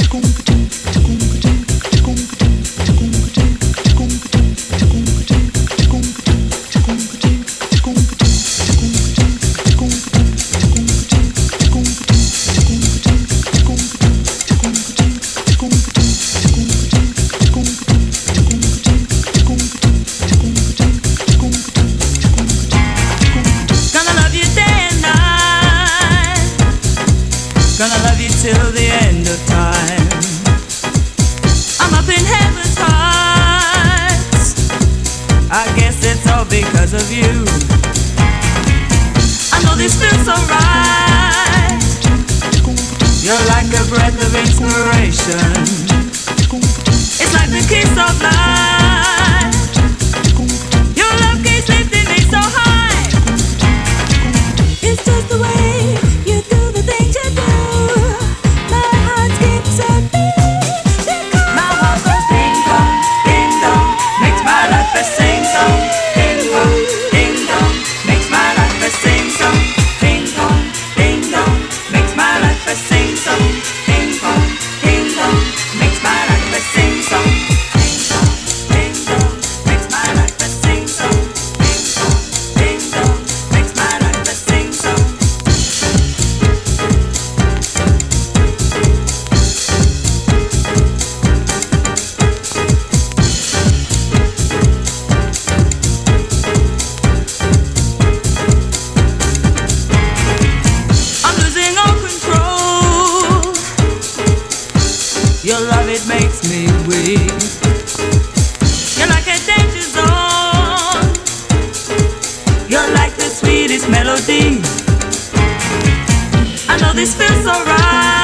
Till the end of time, I'm up in heaven's heights. I guess it's all because of you. I know this feels so right. You're like a breath of inspiration. It's like the kiss of light. Your love keeps lifting me so high. It's just the way you do the things you do. Sing song, ding dong, ding dong, makes my life a sing song. Ding dong, ding dong, makes my life a sing song. Ding dong, ding dong, makes my life a sing song. Ding dong, ding dong, makes my life a sing song. Ding dong, ding dong, makes my life a sing song. Your love, it makes me weak. You're like a danger zone. You're like the sweetest melody. I know this feels so right.